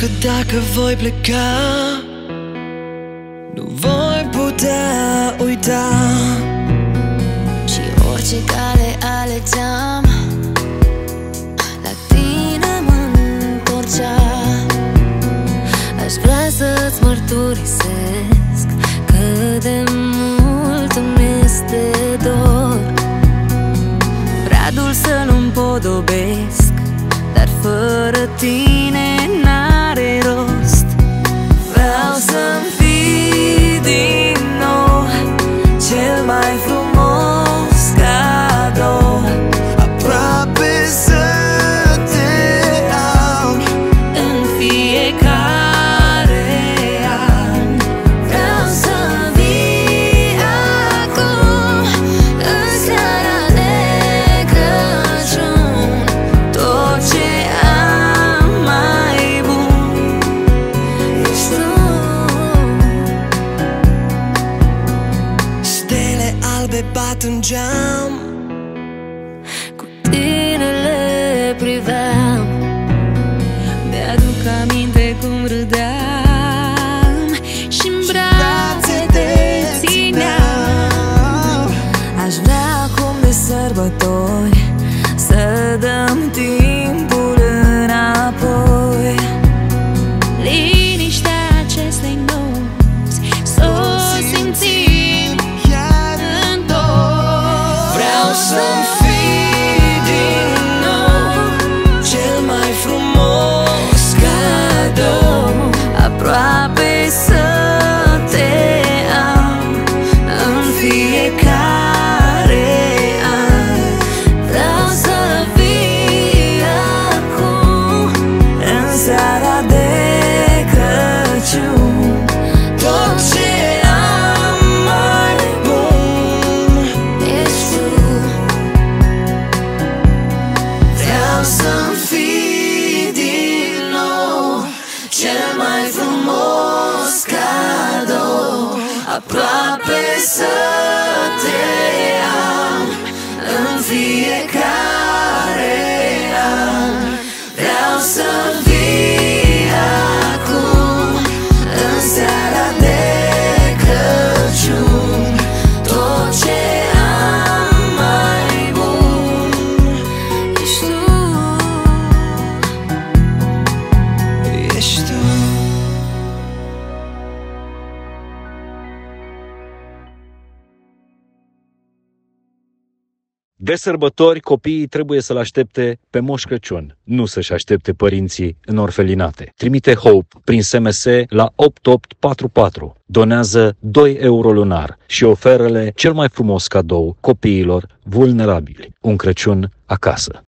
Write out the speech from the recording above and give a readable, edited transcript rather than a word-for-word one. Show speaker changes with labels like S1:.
S1: că dacă voi pleca, nu voi putea uita.
S2: Și orice cale alegeam, la tine mă-ntorcea. Aș vrea să-ți mărturisesc cât de mult îmi este dor. Prea dulce să nu-mi podobesc, dar fără tine n-are rost. Vreau să-mi fii din nou cel mai frumos cadou,
S1: aproape să te am
S2: în fiecare an. Vreau să vii acum, în seara de Crăciun. Tot ce am mai bun ești tu.
S1: Stele albe bat în geam,
S2: Cu tine le priveam, mi-aduc aminte cum râdeam și-n brațe te țineam. Aș vrea acum de sărbători să dăm timpul înapoi. Liniștea acestei nopți să o simțim
S1: chiar
S2: în doi. Vreau să-mi fii din nou
S1: cel mai frumos
S2: cadou, aproape să te am în fiecare an. Vreau să vii acum, în seara de Crăciun.
S1: tot ce am mai bun
S2: Ești tu.
S1: Vreau să-mi fii din nou cel mai frumos cadou, aproape să te am în fiecare an. Vreau să vii acum, în seara de Crăciun. Tot ce am mai bun
S2: Ești tu.
S1: ești tu.
S3: De sărbători, copiii trebuie să-l aștepte pe Moș Crăciun, nu să-și aștepte părinții în orfelinate. Trimite Hope prin SMS la 8844. Donează 2 euro lunar și oferă-le cel mai frumos cadou copiilor vulnerabili. Un Crăciun acasă.